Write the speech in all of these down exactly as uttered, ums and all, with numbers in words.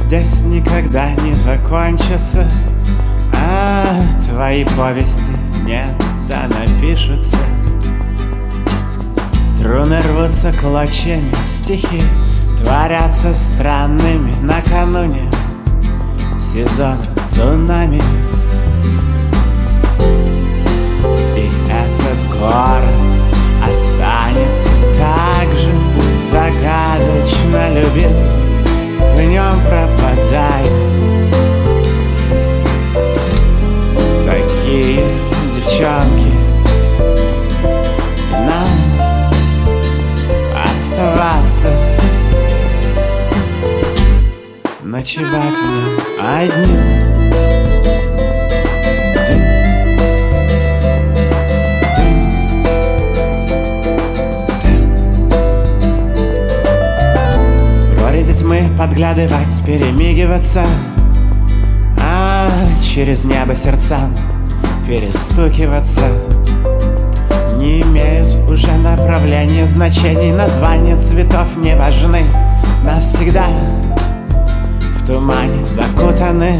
здесь никогда не закончится, а твои повести не да напишутся. Струны рвутся клочьями, стихи творятся странными накануне сезона цунами. И этот город останется так же загадочно любим, в нем пропадают такие девчонки. И нам оставаться, ночевать в нем одним. Мы подглядывать, перемигиваться, а через небо сердцам перестукиваться. Не имеют уже направления, значений, названия цветов не важны. Навсегда в тумане закутаны.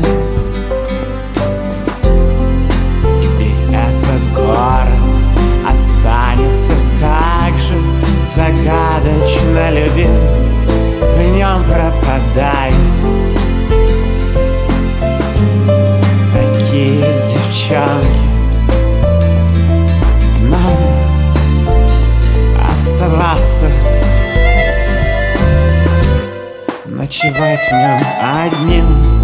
И этот город останется так же загадочно любим, в нем пропадают такие девчонки. Нам оставаться, ночевать в нем одним.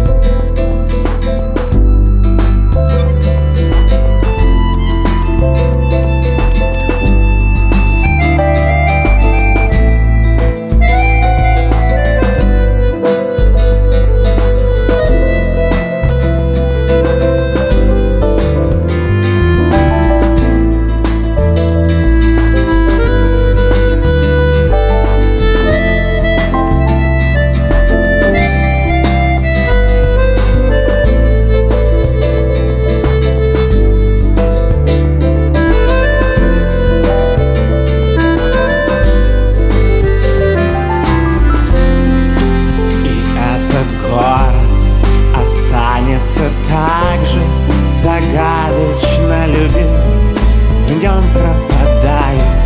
Так же загадочно любим, в нем пропадают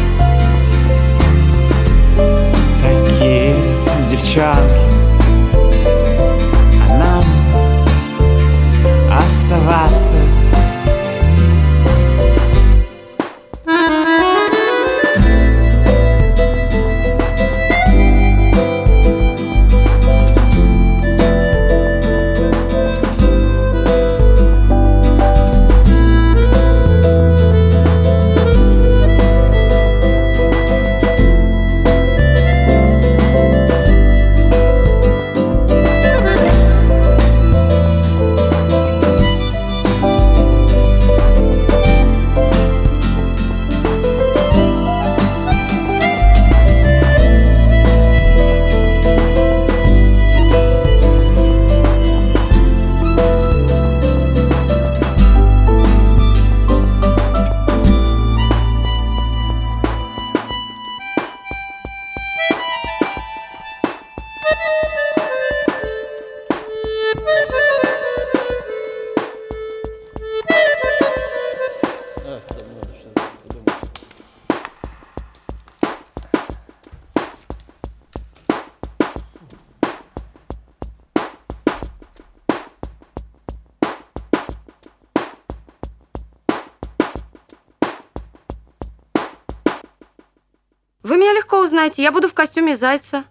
такие девчонки. А нам оставаться, вы меня легко узнаете, я буду в костюме зайца.